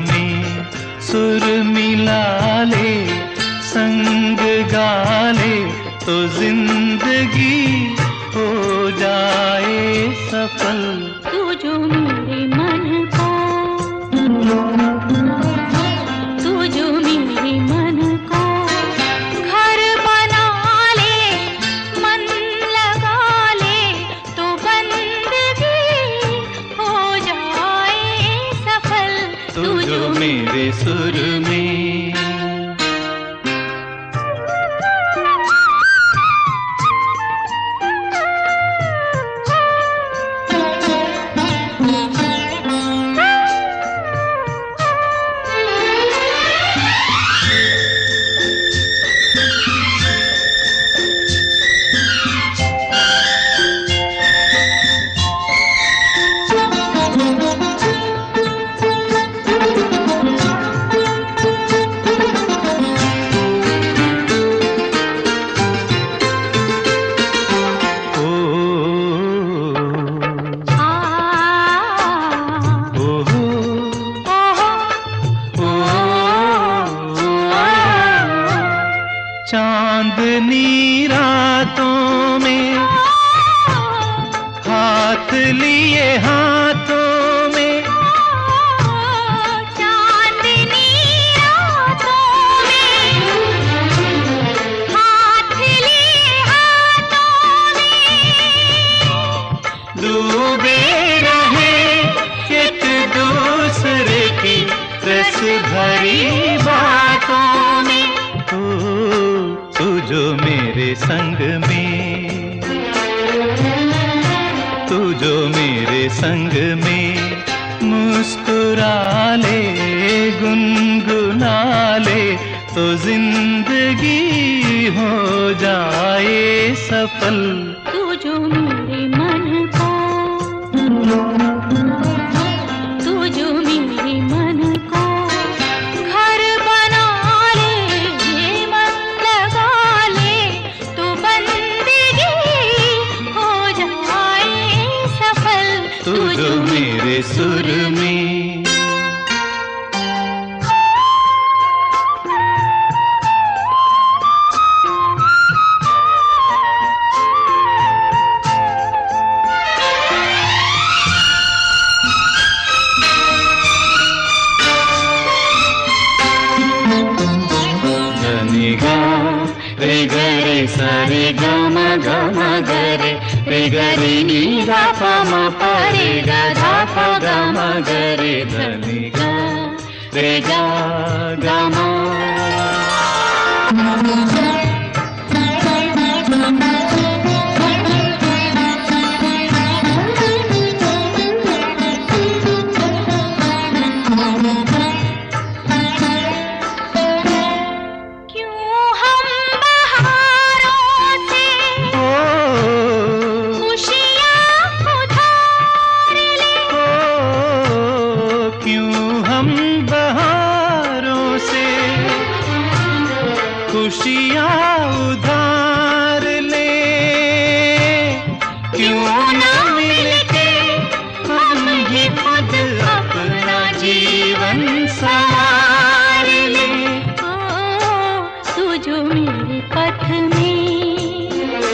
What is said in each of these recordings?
में सुर मिला ले, संग गा ले तो जिंदगी हो जाए सफल। तू जो मेरे मन को, तू जो मेरे मन को घर बना ले, मन लगा ले तो बंदगी हो जाए सफल। तू जो मेरे सुर में चांदनी रातों में हाथ लिए हाथों में, चांदनी रातों में हाथ लिए हाथों में, डूबे रहे एक दूसरे की रस भरी बातों में। तू जो मेरे संग में, तू जो मेरे संग में मुस्कुरा ले, गुनगुना ले तो जिंदगी हो जाए सफल। तू जो मेरे मन को, तू जो मेरे मन को घर बना ले, मन लगा ले तो बंदगी हो जाए सफल। तू जो मेरे सुर में रे ग रे सा रे ग म ग म ग रे, रे ग रे नी धा प म प रे ग धा प ग म ग रे, ध नि ग रे ग ग म। खुशियाँ उधार ले, क्यों ना मिलके हम ही खुद अपना जीवन संवार ले। तू जो मेरे पथ में,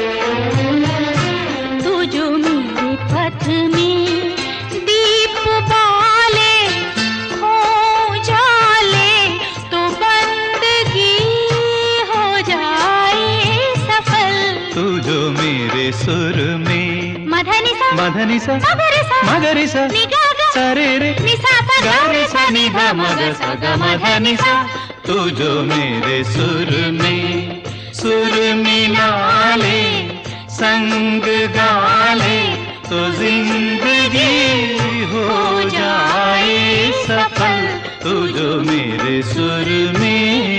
तू जो मेरे पथ में दीप बाले हो जाले तो बंदगी हो जाए सफल। तू जो मेरे सुर में मधनि सा मधनि सा मगरि सा सा रे रे गा रे सा नि धा म ग सा ग म ध नि सा। तू जो मेरे सुर में सुर मिला ले, संग गा ले तो जिंदगी हो जाए सफल। तू जो मेरे सुर में